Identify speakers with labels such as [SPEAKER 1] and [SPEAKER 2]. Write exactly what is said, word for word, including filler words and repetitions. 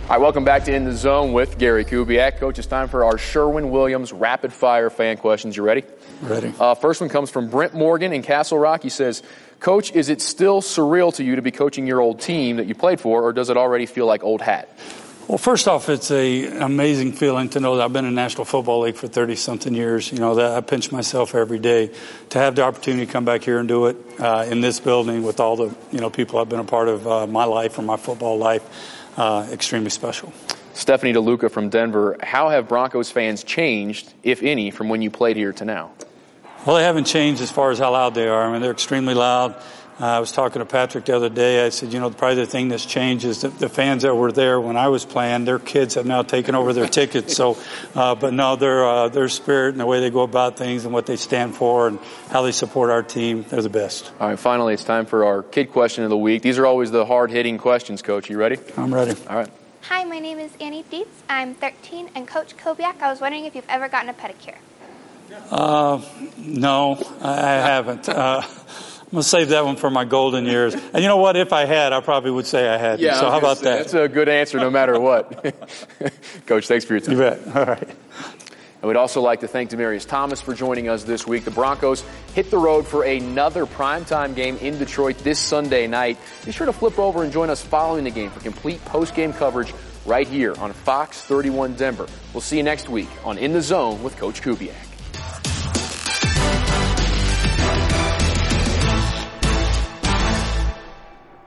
[SPEAKER 1] All right, welcome back to In the Zone with Gary Kubiak. Coach, it's time for our Sherwin-Williams rapid-fire fan questions. You ready?
[SPEAKER 2] Ready.
[SPEAKER 1] Uh, first one comes from Brent Morgan in Castle Rock. He says, Coach, is it still surreal to you to be coaching your old team that you played for, or does it already feel like old hat?
[SPEAKER 2] Well, first off, it's a, an amazing feeling to know that I've been in the National Football League for thirty-something years. You know, that I pinch myself every day. To have the opportunity to come back here and do it uh, in this building with all the, you know, people I've been a part of uh, my life or my football life, uh, extremely special.
[SPEAKER 1] Stephanie DeLuca from Denver, how have Broncos fans changed, if any, from when you played here to now?
[SPEAKER 2] Well, they haven't changed as far as how loud they are. I mean, they're extremely loud. Uh, I was talking to Patrick the other day. I said, you know, probably the thing that's changed is that the fans that were there when I was playing, their kids have now taken over their tickets. So, uh, but no, their uh, their spirit and the way they go about things and what they stand for and how they support our team, they're the best.
[SPEAKER 1] All right, finally, it's time for our kid question of the week. These are always the hard-hitting questions, Coach. You ready?
[SPEAKER 2] I'm ready.
[SPEAKER 1] All right.
[SPEAKER 3] Hi, my name is Annie Dietz. I'm thirteen, and Coach Kubiak, I was wondering if you've ever gotten a pedicure.
[SPEAKER 2] Uh, no, I haven't. Uh, I'm going to save that one for my golden years. And you know what? If I had, I probably would say I had.
[SPEAKER 1] Yeah,
[SPEAKER 2] so how about
[SPEAKER 1] say,
[SPEAKER 2] that?
[SPEAKER 1] That's a good answer no matter what. Coach, thanks for your time.
[SPEAKER 2] You bet. All right.
[SPEAKER 1] And we'd also like to thank Demaryius Thomas for joining us this week. The Broncos hit the road for another primetime game in Detroit this Sunday night. Be sure to flip over and join us following the game for complete post-game coverage right here on Fox thirty-one Denver. We'll see you next week on In the Zone with Coach Kubiak.